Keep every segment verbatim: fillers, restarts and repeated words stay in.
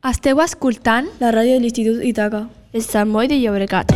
Esteu escoltant la ràdio de l'Institut Ítaca. El Sant Boi de Llobregat.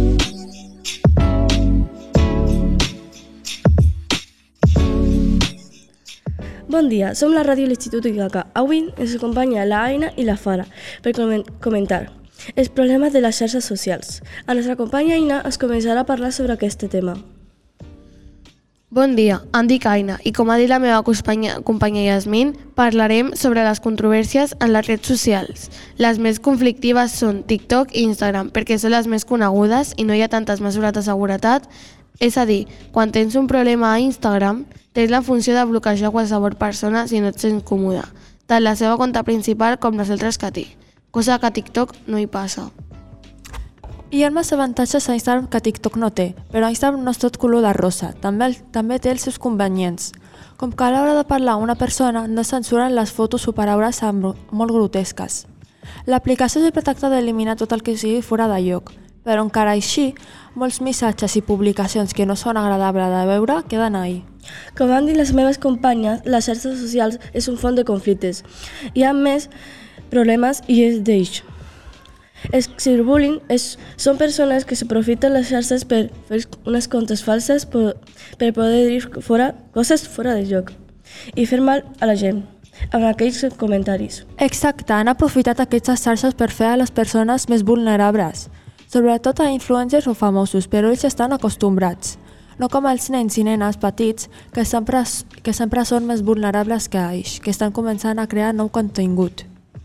Bon dia, som la ràdio de l'Institut Ítaca. Avui ens acompanya la Aina i la Fara per comentar els problemes de les xarxes socials. A nostra companya Aina es començarà a parlar sobre aquest tema. Bon dia, em dic Aina i com ha dit la meva companya, companya Yasmin, parlarem sobre les controvèrsies en les redes socials. Les més conflictives són TikTok i Instagram perquè són les més conegudes i no hi ha tantes mesures de seguretat. És a dir, quan tens un problema a Instagram, tens la funció de bloquejar qualsevol persona si no et sents còmode, tant la seva compte principal com les altres que té, cosa que a TikTok no hi passa. Hi ha més avantatges a Instagram que TikTok no té, però Instagram no és tot color de rosa, també, també té els seus convenients. Com que a l'hora de parlar a una persona no censuren les fotos o paraules molt grotesques. L'aplicació sempre tracta d'eliminar tot el que sigui fora de lloc, però encara així, molts missatges i publicacions que no són agradables de veure queden ahí. Com han dit les meves companyes, les xarxes socials és un font de conflictes. Hi ha més problemes i és d'ells. Els ciberbullying és, són persones que s'aprofiten les xarxes per fer unes comptes falses per, per poder dir fora, coses fora de lloc i fer mal a la gent amb aquells comentaris. Exacte, han aprofitat aquestes xarxes per fer a les persones més vulnerables, sobretot a influencers o famosos, però ells estan acostumbrats, no com els nens i nenes petits que sempre, que sempre són més vulnerables que ells, que estan començant a crear nou contingut.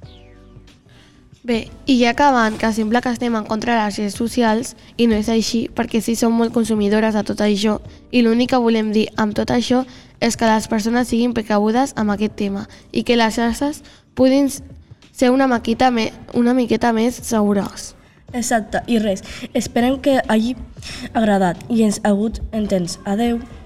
Bé, i ja acabant, que sembla que estem en contra de les redes socials, i no és així, perquè sí som molt consumidores de tot això, i l'únic que volem dir amb tot això és que les persones siguin precabudes amb aquest tema, i que les xarxes puguin ser una miqueta, me, una miqueta més segures. Exacte, i res, esperem que hagi agradat i ens ha hagut entens. Adeu!